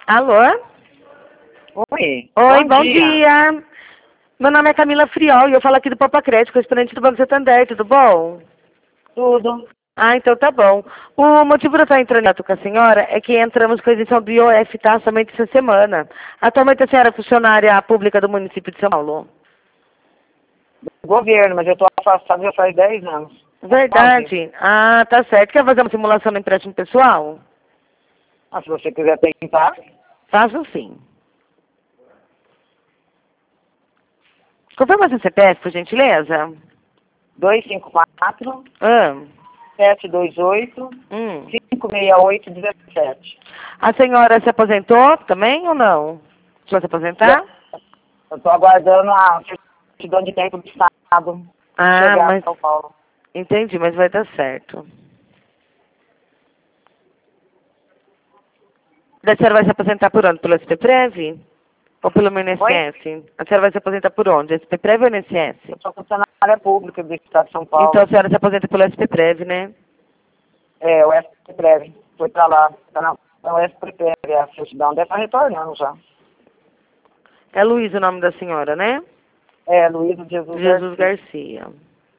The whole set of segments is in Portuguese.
Alô? Oi. Oi, bom dia. Meu nome é Camila Friol e eu falo aqui do Papa Crédito, correspondente do Banco Santander, tudo bom? Tudo. Ah, então tá bom. O motivo de eu estar entrando em contato com a senhora é que entramos com a edição do IOF, tá? Somente essa semana. Atualmente a senhora é funcionária pública do município de São Paulo. Do governo, mas eu estou afastado já faz 10 anos. Verdade? Ah, tá certo. Quer fazer uma simulação do empréstimo pessoal? Ah, se você quiser tentar. Faço sim. Confirma seu CPF, por gentileza? 254 Ah. 728 Hum. 568 17. A senhora se aposentou também ou não? Vai se aposentar? Eu estou aguardando a certidão de tempo do Estado Ah, chegar mas a São Paulo. entendi, mas vai dar certo. A senhora vai se aposentar por onde? Pelo SP-Prev? Ou pelo Oi? INSS? A senhora vai se aposentar por onde? SP-Prev ou INSS? Eu sou funcionária pública do Estado de São Então a Paulo. senhora se aposenta pelo SP-Prev, né? É, o SPPREV. Foi para lá. Tá na, é o SPPREV, a certidão deve estar retornando já. É Luiz o nome da senhora, né? É, Luiz Jesus Jesus Garcia. Garcia.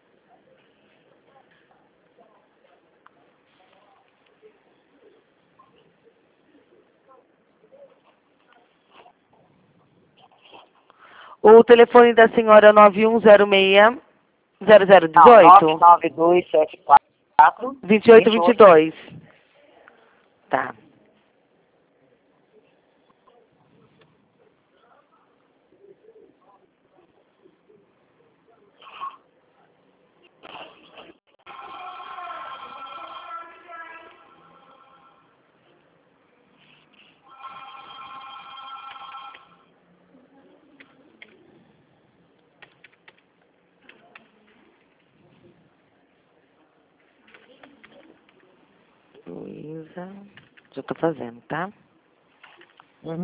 O telefone da senhora é 9106 Não, 0018 99274 2822. Tá. Luísa. Já tô fazendo, tá? Uhum.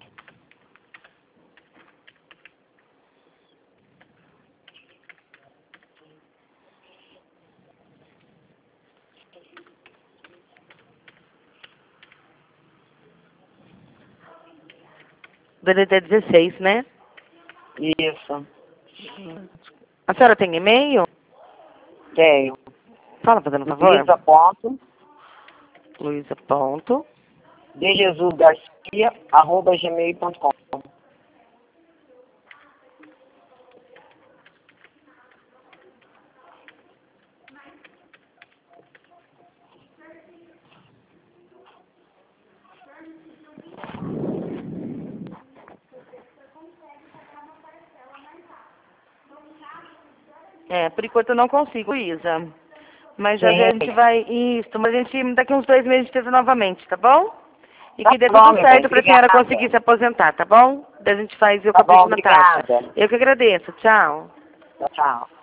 DDD 16, né? Isso, A senhora tem e-mail? tenho. Fala, fazendo um favor. Luísa ponto Luísa ponto. de Jesus Garcia, @gmail.com. É, por enquanto eu não consigo, Luísa. Mas a Sim. gente vai. Isso, mas a gente daqui uns 2 meses tenta novamente, tá bom? E Tá que dê bom, tudo meu bem. certo pra senhora Obrigada. conseguir se aposentar, tá bom? Daí a gente faz o Tá bom, capricho na taxa. obrigada. Eu que agradeço. Tchau. Tchau, tchau.